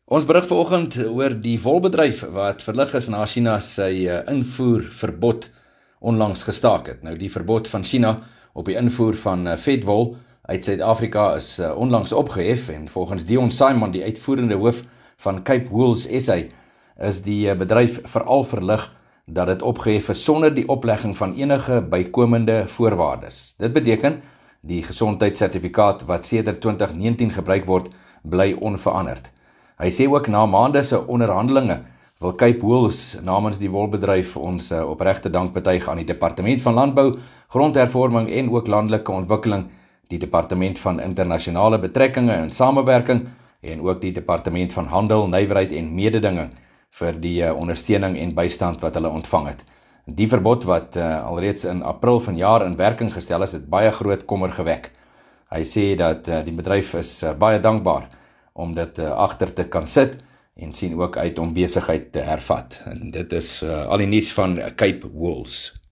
Ons berig vanoggend oor die wolbedryf wat verlig is na China sy invoerverbod onlangs gestaak het. Nou die verbod van China op die invoer van vetwol uit Suid-Afrika is onlangs opgehef en volgens Dion Simon, die uitvoerende hoof van Cape Wools SA, is die bedryf veral verlig dat dit opgehef is sonder die oplegging van enige bykomende voorwaardes. Dit beteken die gesondheidssertifikaat wat sedert 2019 gebruik word, bly onveranderd. Hy sê ook na maande se onderhandelinge wil Cape Wools namens die wolbedryf ons opregte dank betuig aan die Departement van Landbou, Grondhervorming en ook Landelike Ontwikkeling, die Departement van Internasionale Betrekkinge en Samewerking en ook die Departement van Handel, Nywerheid en Mededinging vir die ondersteuning en bystand wat hulle ontvang het. Die verbod wat alreeds in April vanjaar in werking gestel is, het baie groot kommer gewek. Hy sê dat die bedryf is baie dankbaar om dit agter te kan sit en sien ook uit om besigheid te hervat. En dit is al die nuus van Cape Wools.